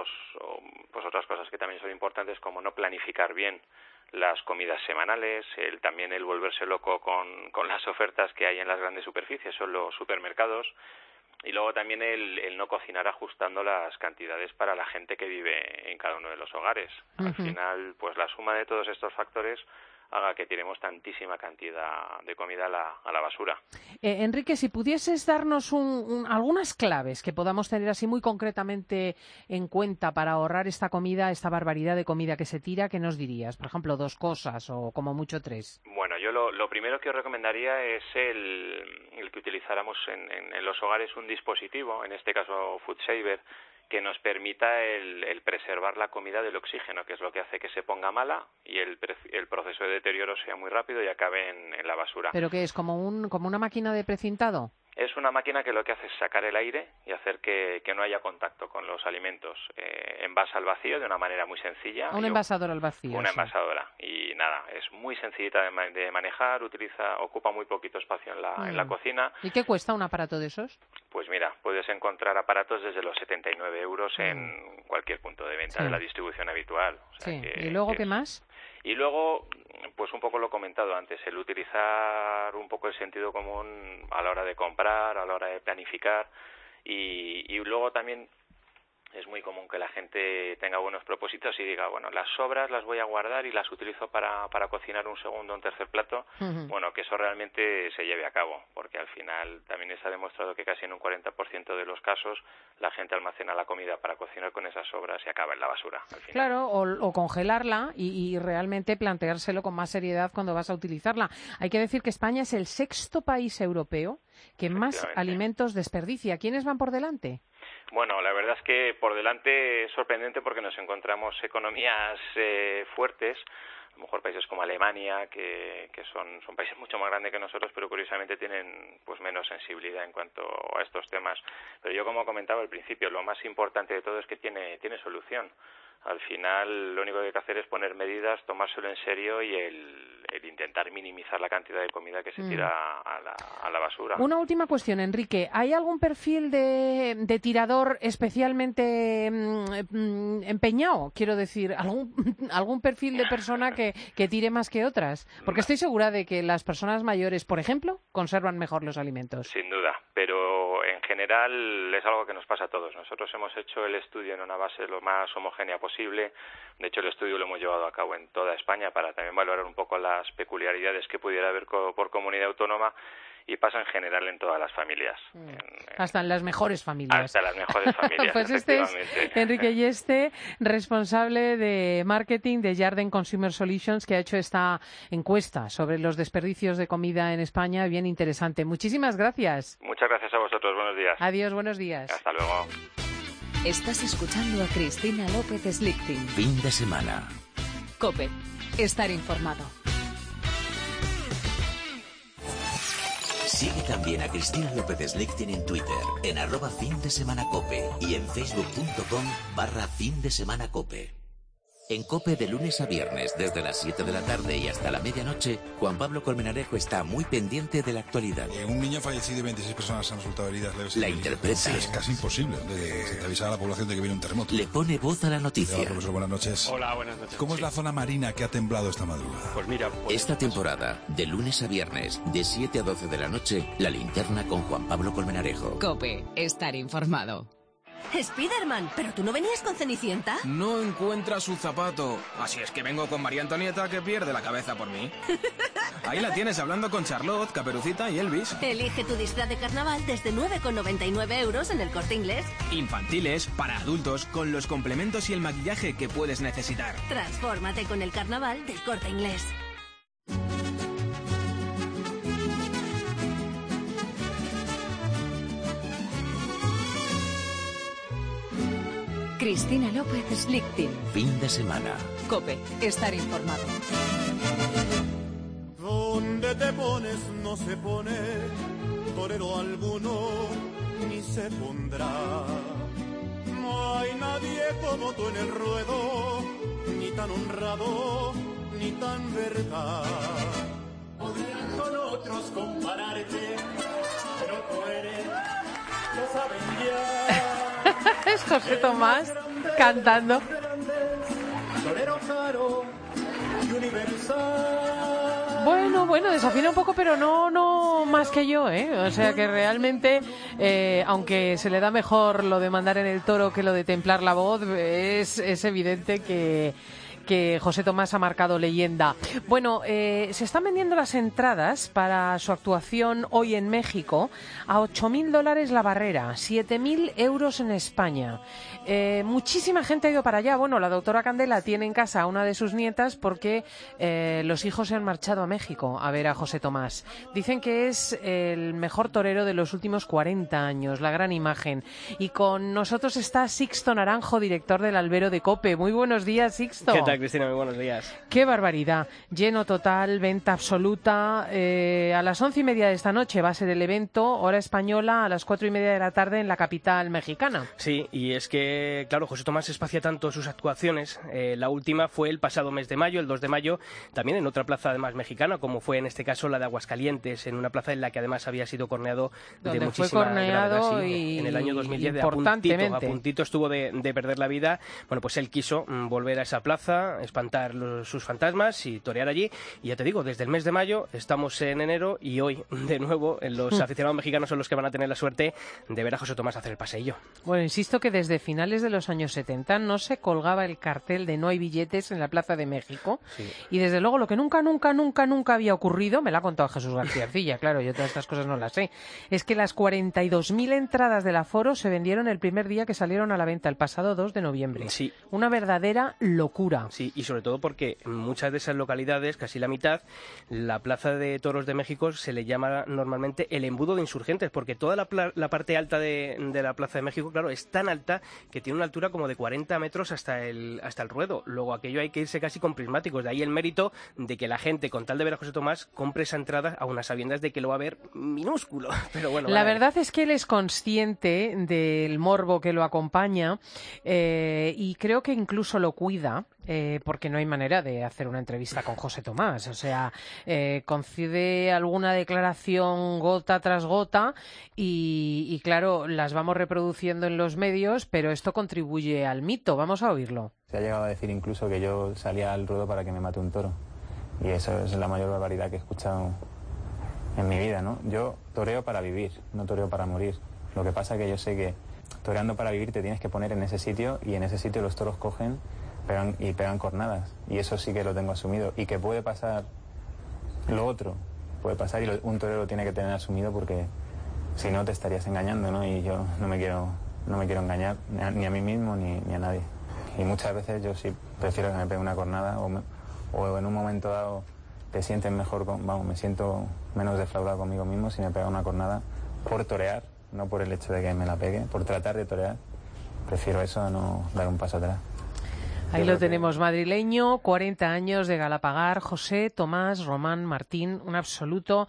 otras cosas que también son importantes, como no planificar bien las comidas semanales, también el volverse loco con las ofertas que hay en las grandes superficies o en los supermercados. Y luego también el no cocinar ajustando las cantidades para la gente que vive en cada uno de los hogares. Al final, pues la suma de todos estos factores haga que tiremos tantísima cantidad de comida a la basura. Enrique, si pudieses darnos algunas claves que podamos tener así muy concretamente en cuenta para ahorrar esta barbaridad de comida que se tira, ¿qué nos dirías? Por ejemplo, 2 cosas o como mucho 3. Bueno, yo lo primero que os recomendaría es el que utilizáramos en los hogares un dispositivo, en este caso Food Saver, que nos permita el preservar la comida del oxígeno, que es lo que hace que se ponga mala y el proceso de deterioro sea muy rápido y acabe en la basura. ¿Pero qué es? ¿Como una máquina de precintado? Es una máquina que lo que hace es sacar el aire y hacer que no haya contacto con los alimentos. Envasa al vacío de una manera muy sencilla. Un envasador al vacío. Una envasadora. Y nada, es muy sencillita de manejar, ocupa muy poquito espacio en la cocina. ¿Y qué cuesta un aparato de esos? Pues mira, puedes encontrar aparatos desde los 79 euros en cualquier punto de venta de la distribución habitual. O sea ¿Y luego qué más? Y luego, pues un poco lo he comentado antes, el utilizar un poco el sentido común a la hora de comprar, a la hora de planificar y luego también es muy común que la gente tenga buenos propósitos y diga, bueno, las sobras las voy a guardar y las utilizo para cocinar un segundo o un tercer plato. Bueno, que eso realmente se lleve a cabo, porque al final también se ha demostrado que casi en un 40% de los casos la gente almacena la comida para cocinar con esas sobras y acaba en la basura. Al final. Claro, o congelarla y realmente planteárselo con más seriedad cuando vas a utilizarla. Hay que decir que España es el 6º país europeo que más alimentos desperdicia. ¿Quiénes van por delante? Bueno, la verdad es que por delante es sorprendente porque nos encontramos economías fuertes, a lo mejor países como Alemania, que son países mucho más grandes que nosotros, pero curiosamente tienen pues menos sensibilidad en cuanto a estos temas. Pero yo, como comentaba al principio, lo más importante de todo es que tiene solución. Al final lo único que hay que hacer es poner medidas, tomárselo en serio y el intentar minimizar la cantidad de comida que se tira a la basura. Una última cuestión, Enrique. ¿Hay algún perfil de tirador especialmente empeñado? Quiero decir, ¿algún perfil de persona que tire más que otras? Porque estoy segura de que las personas mayores, por ejemplo, conservan mejor los alimentos. Sin duda, pero en general es algo que nos pasa a todos. Nosotros hemos hecho el estudio en una base lo más homogénea posible. De hecho, el estudio lo hemos llevado a cabo en toda España para también valorar un poco las peculiaridades que pudiera haber por comunidad autónoma, y pasa en general en todas las familias. Hasta en las mejores familias. Hasta las mejores familias, pues este es Enrique Yeste, responsable de marketing de Jarden Consumer Solutions, que ha hecho esta encuesta sobre los desperdicios de comida en España, bien interesante. Muchísimas gracias. Muchas gracias a vosotros, buenos días. Adiós, buenos días. Hasta luego. Estás escuchando a Cristina López Slichting. Fin de semana. COPE. Estar informado. Sigue también a Cristina López Slichting en Twitter, en @findesemanacope y en facebook.com/findesemanacope. En COPE de lunes a viernes, desde las 7 de la tarde y hasta la medianoche, Juan Pablo Colmenarejo está muy pendiente de la actualidad. Un niño fallecido y 26 personas han resultado heridas leves. La interpreta. Sí, es casi imposible de avisar a la población de que viene un terremoto. Le pone voz a la noticia. Hola, profesor, buenas noches. Hola, buenas noches. ¿Cómo es la zona marina que ha temblado esta madrugada? Pues mira... Esta temporada, de lunes a viernes, de 7 a 12 de la noche, La Linterna con Juan Pablo Colmenarejo. COPE. Estar informado. Spiderman, ¿pero tú no venías con Cenicienta? No encuentra su zapato. Así es que vengo con María Antonieta, que pierde la cabeza por mí. Ahí la tienes hablando con Charlotte, Caperucita y Elvis. Elige tu disfraz de carnaval desde 9,99 € en El Corte Inglés. Infantiles, para adultos, con los complementos y el maquillaje que puedes necesitar. Transfórmate con el carnaval del Corte Inglés. Cristina López Slichting. Fin de semana. COPE. Estar informado. Donde te pones no se pone torero alguno ni se pondrá. No hay nadie como tú en el ruedo, ni tan honrado ni tan verdad. Podrían con otros compararte, pero tú eres, lo saben ya. Es José Tomás cantando. Bueno, desafina un poco, pero no más que yo, ¿eh? O sea que realmente, aunque se le da mejor lo de mandar en el toro que lo de templar la voz, es evidente que José Tomás ha marcado leyenda. Bueno, se están vendiendo las entradas para su actuación hoy en México a $8.000 la barrera, 7.000 € en España. Muchísima gente ha ido para allá. Bueno, la doctora Candela tiene en casa a una de sus nietas porque los hijos se han marchado a México a ver a José Tomás. Dicen que es el mejor torero de los últimos 40 años, la gran imagen. Y con nosotros está Sixto Naranjo, director del albero de COPE. Muy buenos días, Sixto. ¿Qué tal, Cristina? Muy buenos días. ¡Qué barbaridad! Lleno total, venta absoluta. A las 11:30 de esta noche va a ser el evento, hora española, a las 4:30 de la tarde en la capital mexicana. Sí, y es que, claro, José Tomás espacia tanto sus actuaciones. La última fue el pasado mes de mayo, el 2 de mayo, también en otra plaza además mexicana, como fue en este caso la de Aguascalientes, en una plaza en la que además había sido corneado de muchísima gravedad, sí, en el año 2010, a puntito estuvo de perder la vida. Bueno, pues él quiso volver a esa plaza, plaza, espantar sus fantasmas y torear allí. Y ya te digo, desde el mes de mayo, estamos en enero y hoy, de nuevo, los aficionados mexicanos son los que van a tener la suerte de ver a José Tomás hacer el paseillo. Bueno, insisto que desde finales de los años 70 no se colgaba el cartel de no hay billetes en la Plaza de México. Sí. Y desde luego lo que nunca había ocurrido, me lo ha contado Jesús García Arcilla, claro, yo todas estas cosas no las sé, es que las 42.000 entradas del aforo se vendieron el primer día que salieron a la venta, el pasado 2 de noviembre. Sí. Una verdadera locura. Sí, y sobre todo porque en muchas de esas localidades, casi la mitad, la Plaza de Toros de México se le llama normalmente el embudo de insurgentes, porque toda la parte alta de la Plaza de México, claro, es tan alta que tiene una altura como de 40 metros hasta el ruedo. Luego aquello hay que irse casi con prismáticos, de ahí el mérito de que la gente, con tal de ver a José Tomás, compre esa entrada a unas sabiendas de que lo va a ver minúsculo. Pero bueno, la verdad es que él es consciente del morbo que lo acompaña y creo que incluso lo cuida. Porque no hay manera de hacer una entrevista con José Tomás, o sea, concede alguna declaración gota tras gota y claro, las vamos reproduciendo en los medios, pero esto contribuye al mito. Vamos a oírlo. Se ha llegado a decir incluso que yo salía al ruedo para que me mate un toro, y eso es la mayor barbaridad que he escuchado en mi vida, ¿no? Yo toreo para vivir, no toreo para morir. Lo que pasa es que yo sé que toreando para vivir te tienes que poner en ese sitio, y en ese sitio los toros cogen pegan cornadas, y eso sí que lo tengo asumido, y que puede pasar lo otro, puede pasar, y un torero lo tiene que tener asumido, porque si no te estarías engañando, ¿no? Y yo no me quiero engañar ni a mí mismo ni a nadie, y muchas veces yo sí prefiero que me pegue una cornada o en un momento dado te sientes mejor, me siento menos defraudado conmigo mismo si me pega una cornada por torear, no por el hecho de que me la pegue, por tratar de torear. Prefiero eso a no dar un paso atrás. Ahí lo tenemos, madrileño, 40 años de Galapagar, José Tomás Román Martín, un absoluto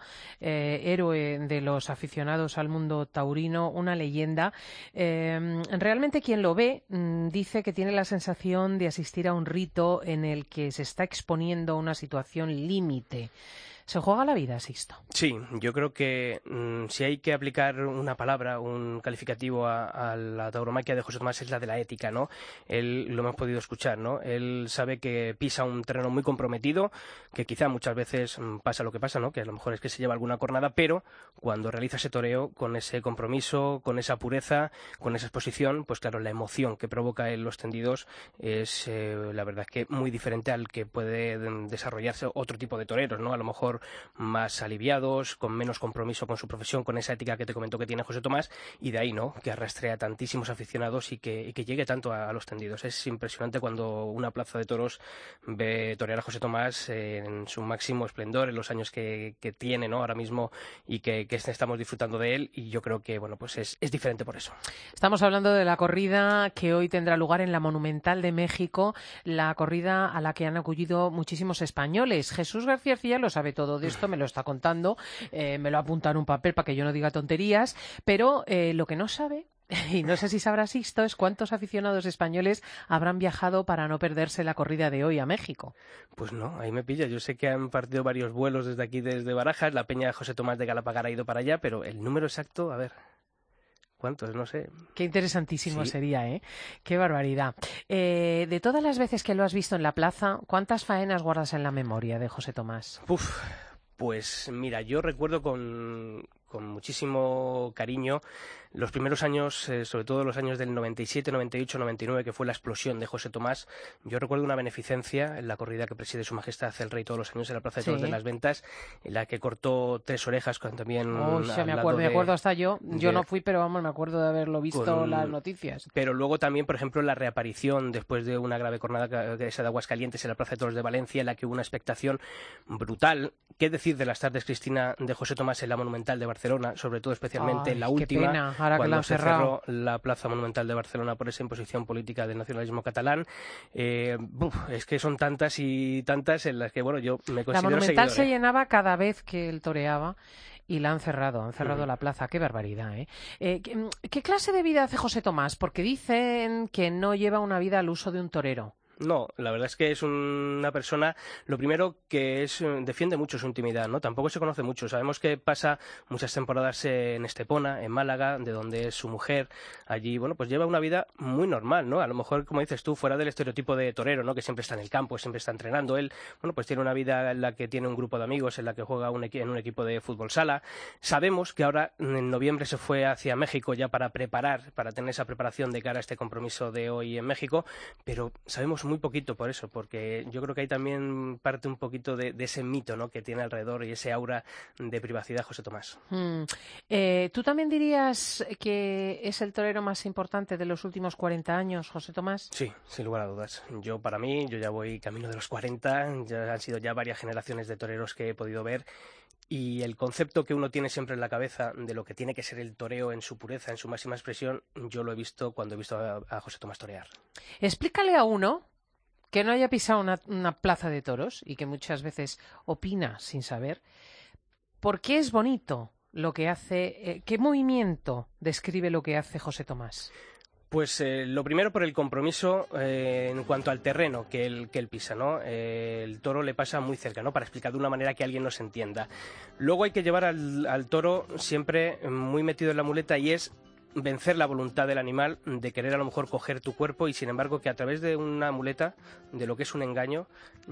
héroe de los aficionados al mundo taurino, una leyenda. Realmente quien lo ve dice que tiene la sensación de asistir a un rito en el que se está exponiendo a una situación límite. ¿Se juega la vida, Sixto? Sí, yo creo que si hay que aplicar una palabra, un calificativo a la tauromaquia de José Tomás, es la de la ética, ¿no? Él, lo hemos podido escuchar, ¿no? Él sabe que pisa un terreno muy comprometido, que quizá muchas veces pasa lo que pasa, ¿no? Que a lo mejor es que se lleva alguna cornada, pero cuando realiza ese toreo con ese compromiso, con esa pureza, con esa exposición, pues claro, la emoción que provoca en los tendidos es, la verdad, que muy diferente al que puede desarrollarse otro tipo de toreros, ¿no? A lo mejor más aliviados, con menos compromiso con su profesión, con esa ética que te comentó que tiene José Tomás, y de ahí, ¿no?, que arrastre a tantísimos aficionados y que llegue tanto a los tendidos. Es impresionante cuando una plaza de toros ve torear a José Tomás en su máximo esplendor, en los años que tiene, ¿no?, ahora mismo, y que estamos disfrutando de él, y yo creo que, bueno, pues es diferente por eso. Estamos hablando de la corrida que hoy tendrá lugar en la Monumental de México, la corrida a la que han acudido muchísimos españoles. Jesús García Arcilla lo sabe todo de esto, me lo está contando, me lo ha apuntado en un papel para que yo no diga tonterías, pero lo que no sabe, y no sé si sabrá Sixto, es cuántos aficionados españoles habrán viajado para no perderse la corrida de hoy a México. Pues no, ahí me pilla. Yo sé que han partido varios vuelos desde aquí, desde Barajas, la Peña José Tomás de Galapagar ha ido para allá, pero el número exacto, a ver... ¿Cuántos? No sé. Qué interesantísimo sí. Sería, ¿eh? Qué barbaridad. De todas las veces que lo has visto en la plaza, ¿cuántas faenas guardas en la memoria de José Tomás? Pues mira, yo recuerdo con muchísimo cariño los primeros años, sobre todo los años del 97, 98, 99, que fue la explosión de José Tomás. Yo recuerdo una beneficencia en la corrida que preside Su Majestad el Rey todos los años en la Plaza de Toros de las Ventas, en la que cortó 3 orejas con también... me acuerdo hasta yo. Yo no fui, pero vamos, me acuerdo de haberlo visto las noticias. Pero luego también, por ejemplo, la reaparición después de una grave cornada esa de Aguascalientes en la Plaza de Toros de Valencia, en la que hubo una expectación brutal. ¿Qué decir de las tardes, Cristina, de José Tomás en la Monumental de Barcelona, sobre todo especialmente en la última, cuando se cerró la Plaza Monumental de Barcelona por esa imposición política del nacionalismo catalán? Es que son tantas y tantas en las que, bueno, yo me considero La Monumental seguidor, se llenaba cada vez que él toreaba. Y la han cerrado la plaza. Qué barbaridad, ¿eh? ¿Qué clase de vida hace José Tomás? Porque dicen que no lleva una vida al uso de un torero. No, la verdad es que es una persona, lo primero que defiende mucho su intimidad, ¿no? Tampoco se conoce mucho. Sabemos que pasa muchas temporadas en Estepona, en Málaga, de donde es su mujer. Allí, bueno, pues lleva una vida muy normal, ¿no? A lo mejor, como dices tú, fuera del estereotipo de torero, ¿no? Que siempre está en el campo, siempre está entrenando. Él, bueno, pues tiene una vida en la que tiene un grupo de amigos, en la que juega en un equipo de fútbol sala. Sabemos que ahora, en noviembre, se fue hacia México ya para tener esa preparación de cara a este compromiso de hoy en México, pero sabemos muy poquito por eso, porque yo creo que hay también parte un poquito de ese mito, ¿no?, que tiene alrededor y ese aura de privacidad José Tomás. ¿Tú también dirías que es el torero más importante de los últimos 40 años, José Tomás? Sí, sin lugar a dudas. Para mí, yo ya voy camino de los 40, ya han sido ya varias generaciones de toreros que he podido ver. Y el concepto que uno tiene siempre en la cabeza de lo que tiene que ser el toreo en su pureza, en su máxima expresión, yo lo he visto cuando he visto a José Tomás torear. Explícale a uno que no haya pisado una plaza de toros y que muchas veces opina sin saber, ¿por qué es bonito lo que hace? ¿Qué movimiento describe lo que hace José Tomás? Pues lo primero por el compromiso en cuanto al terreno que él pisa, ¿no? El toro le pasa muy cerca, ¿no? Para explicar de una manera que alguien nos entienda. Luego hay que llevar al toro siempre muy metido en la muleta y es vencer la voluntad del animal de querer a lo mejor coger tu cuerpo y sin embargo que a través de una muleta, de lo que es un engaño,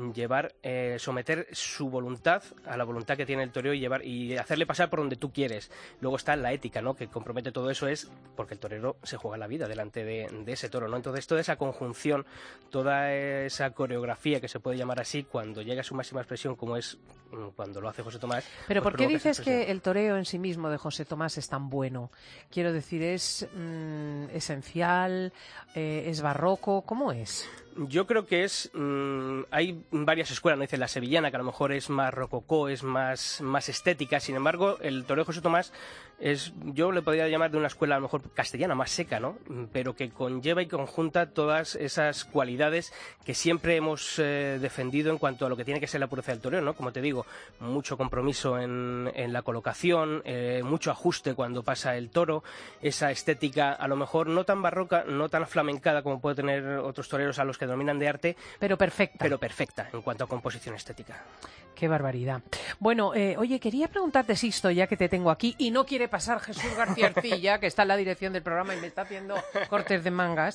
someter su voluntad a la voluntad que tiene el torero y hacerle pasar por donde tú quieres. Luego está la ética, ¿no?, que compromete todo eso, es porque el torero se juega la vida delante de ese toro, ¿no? Entonces toda esa conjunción, toda esa coreografía que se puede llamar así, cuando llega a su máxima expresión como es cuando lo hace José Tomás. Pero pues ¿por qué dices que el toreo en sí mismo de José Tomás es tan bueno? Quiero decir, ¿es esencial? ¿Es barroco? ¿Cómo es? Yo creo que hay varias escuelas, ¿no? Dice la sevillana, que a lo mejor es más rococó, es más estética. Sin embargo, el toreo José Tomás yo le podría llamar de una escuela a lo mejor castellana, más seca, ¿no? Pero que conlleva y conjunta todas esas cualidades que siempre hemos defendido en cuanto a lo que tiene que ser la pureza del toreo, ¿no? Como te digo, mucho compromiso en la colocación, mucho ajuste cuando pasa el toro, esa estética a lo mejor no tan barroca, no tan flamencada como puede tener otros toreros a los que dominan de arte, pero perfecta en cuanto a composición estética. Qué barbaridad. Bueno, oye, quería preguntarte, Sisto, ya que te tengo aquí, y no quiere pasar Jesús García Arcilla, que está en la dirección del programa y me está haciendo cortes de mangas,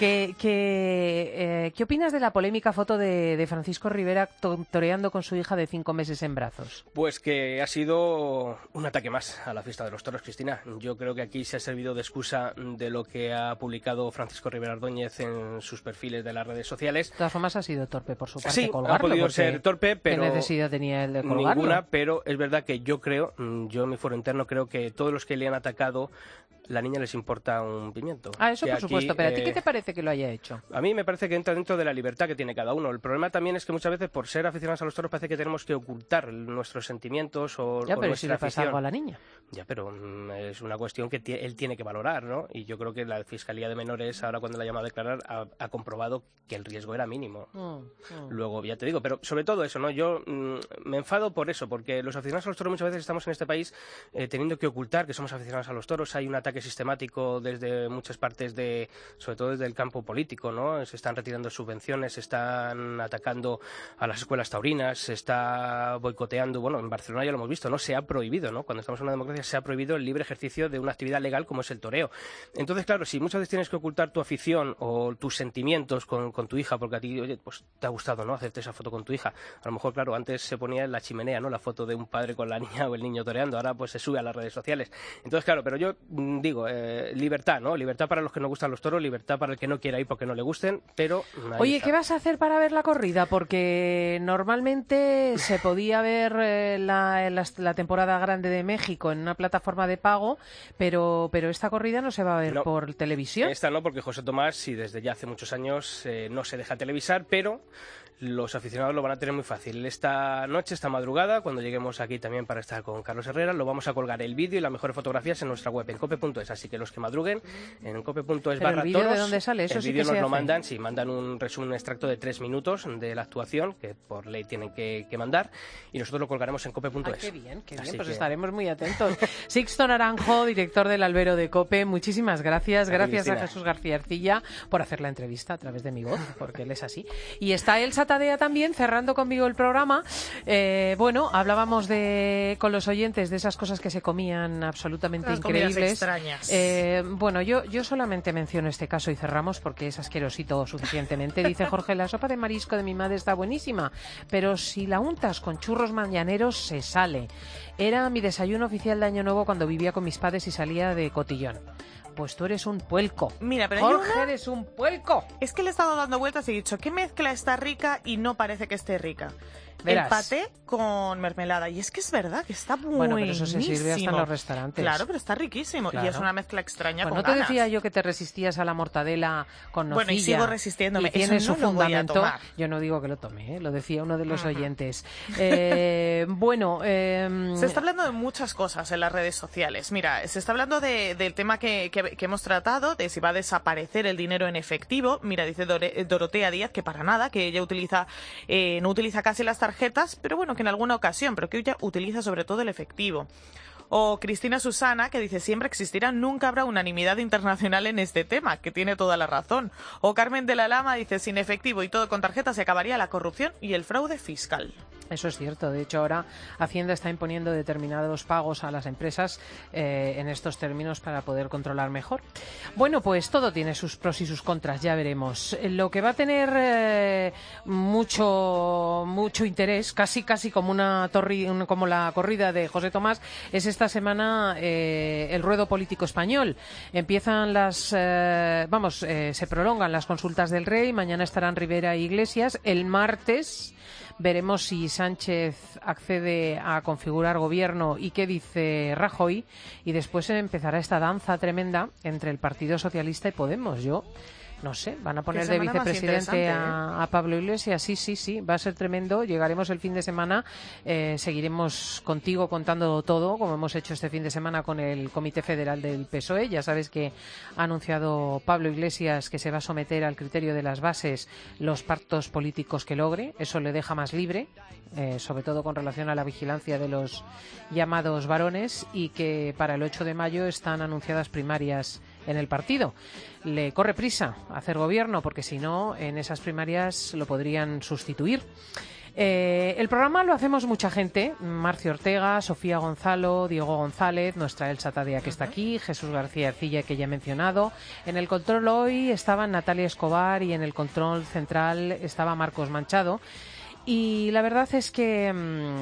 ¿qué opinas de la polémica foto de Francisco Rivera toreando con su hija de 5 meses en brazos? Pues que ha sido un ataque más a la fiesta de los toros, Cristina. Yo creo que aquí se ha servido de excusa de lo que ha publicado Francisco Rivera Ordóñez en sus perfiles de las redes sociales. De todas formas, ha sido torpe por su parte. Sí, colgarlo, ha podido ser torpe, pero ¿qué necesidad tenía el de colgarlo? Ninguna, pero es verdad que yo en mi foro interno creo que todos los que le han atacado, la niña les importa un pimiento. Eso por supuesto, pero ¿a ti qué te parece que lo haya hecho? A mí me parece que entra dentro de la libertad que tiene cada uno. El problema también es que muchas veces, por ser aficionados a los toros, parece que tenemos que ocultar nuestros sentimientos o pero nuestra si le pasa afición. algo a la niña. Ya, pero es una cuestión que él tiene que valorar, ¿no? Y yo creo que la Fiscalía de Menores, ahora cuando la llama a declarar, ha comprobado que el riesgo era mínimo. Luego, ya te digo, pero sobre todo eso, ¿no? Yo me enfado por eso, porque los aficionados a los toros muchas veces estamos en este país teniendo que ocultar que somos aficionados a los toros. Hay un ataque sistemático desde muchas partes, sobre todo desde el campo político, ¿no? Se están retirando subvenciones, se están atacando a las escuelas taurinas, se está boicoteando, bueno, en Barcelona ya lo hemos visto, ¿no? Se ha prohibido, ¿no? Cuando estamos en una democracia se ha prohibido el libre ejercicio de una actividad legal como es el toreo. Entonces, claro, si muchas veces tienes que ocultar tu afición o tus sentimientos con tu hija, porque a ti, oye, pues te ha gustado, ¿no?, hacerte esa foto con tu hija. A lo mejor, claro, antes se ponía en la chimenea, ¿no?, la foto de un padre con la niña o el niño toreando, ahora pues se sube a las redes sociales. Entonces, claro, pero yo digo, libertad, ¿no? Libertad para los que no gustan los toros, libertad para el que no quiera ir porque no le gusten, pero... Oye, ¿qué vas a hacer para ver la corrida? Porque normalmente se podía ver la temporada grande de México en una plataforma de pago, pero esta corrida no se va a ver por televisión. Esta no, porque José Tomás, sí, desde ya hace muchos años no se deja televisar, pero los aficionados lo van a tener muy fácil. Esta noche, esta madrugada, cuando lleguemos aquí también para estar con Carlos Herrera, lo vamos a colgar el vídeo y las mejores fotografías en nuestra web, en cope.es. Así que los que madruguen, en cope.es/toros. ¿El vídeo de dónde sale? Eso el sí vídeo que nos se lo hace. mandan, sí, mandan un resumen, un extracto de 3 minutos de la actuación, que por ley tienen que mandar, y nosotros lo colgaremos en cope.es. Ah, qué bien, Así pues que estaremos muy atentos. Sixto Naranjo, director del Albero de COPE, muchísimas gracias. Gracias a Jesús García Ercilla por hacer la entrevista a través de mi voz, porque él es así. Y está Elsa Tadea también, cerrando conmigo el programa. Bueno, hablábamos con los oyentes de esas cosas que se comían absolutamente increíbles. Extrañas. Bueno, yo solamente menciono este caso y cerramos porque es asquerosito suficientemente. Dice Jorge, la sopa de marisco de mi madre está buenísima, pero si la untas con churros mañaneros se sale. Era mi desayuno oficial de Año Nuevo cuando vivía con mis padres y salía de cotillón. Pues tú eres un puelco. Mira, pero Jorge, eres un puelco. Es que le he estado dando vueltas y he dicho, ¿qué mezcla está rica y no parece que esté rica? Verás. El paté con mermelada. Y es que es verdad que está buenísimo. Bueno, pero eso se sirve hasta en los restaurantes. Claro, pero está riquísimo. Claro. Y es una mezcla extraña Pues con no te ganas. decía yo que te resistías a la mortadela con nocilla. Bueno, y sigo resistiéndome. Y tiene Eso su no lo voy a fundamento. tomar. Yo no digo que lo tome, lo decía uno de los oyentes. Se está hablando de muchas cosas en las redes sociales. Mira, se está hablando del tema que hemos tratado, de si va a desaparecer el dinero en efectivo. Mira, dice Dorotea Díaz que para nada, que ella no utiliza casi las tarjetas, pero bueno, que en alguna ocasión, pero que ella utiliza sobre todo el efectivo. O Cristina Susana, que dice, siempre existirá, nunca habrá unanimidad internacional en este tema, que tiene toda la razón. O Carmen de la Lama dice, sin efectivo y todo con tarjeta se acabaría la corrupción y el fraude fiscal. Eso es cierto. De hecho, ahora Hacienda está imponiendo determinados pagos a las empresas en estos términos para poder controlar mejor. Bueno, pues todo tiene sus pros y sus contras, ya veremos. Lo que va a tener mucho interés, casi como como la corrida de José Tomás, es esta semana el ruedo político español. Empiezan se prolongan las consultas del Rey. Mañana estarán Rivera e Iglesias. El martes veremos si Sánchez accede a configurar gobierno y qué dice Rajoy, y después empezará esta danza tremenda entre el Partido Socialista y Podemos. Yo no sé, van a poner de vicepresidente a Pablo Iglesias. Sí, va a ser tremendo. Llegaremos el fin de semana, seguiremos contigo contando todo, como hemos hecho este fin de semana con el Comité Federal del PSOE. Ya sabes que ha anunciado Pablo Iglesias que se va a someter al criterio de las bases los pactos políticos que logre. Eso le deja más libre, sobre todo con relación a la vigilancia de los llamados varones, y que para el 8 de mayo están anunciadas primarias en el partido. Le corre prisa hacer gobierno porque si no, en esas primarias lo podrían sustituir. El programa lo hacemos mucha gente: Marcio Ortega, Sofía Gonzalo, Diego González, nuestra Elsa Tadea que está aquí, Jesús García Ercilla que ya he mencionado. En el control hoy estaban Natalia Escobar y en el control central estaba Marcos Manchado. Y la verdad es que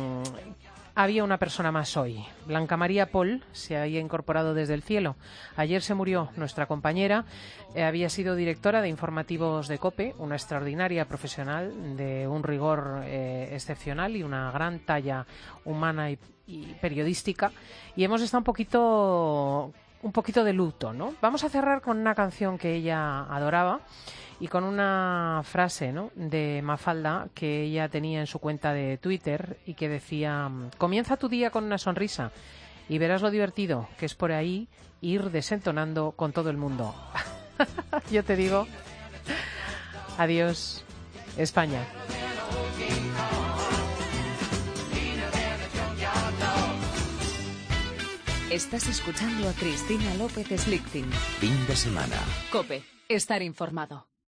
había una persona más hoy. Blanca María Pol se había incorporado desde el cielo. Ayer se murió nuestra compañera. Había sido directora de informativos de COPE, una extraordinaria profesional de un rigor excepcional y una gran talla humana y periodística. Y hemos estado un poquito de luto, ¿no? Vamos a cerrar con una canción que ella adoraba y con una frase, ¿no?, de Mafalda que ella tenía en su cuenta de Twitter y que decía: comienza tu día con una sonrisa y verás lo divertido que es por ahí ir desentonando con todo el mundo. Yo te digo, adiós, España. Estás escuchando a Cristina López Slichting. Fin de semana. COPE. Estar informado.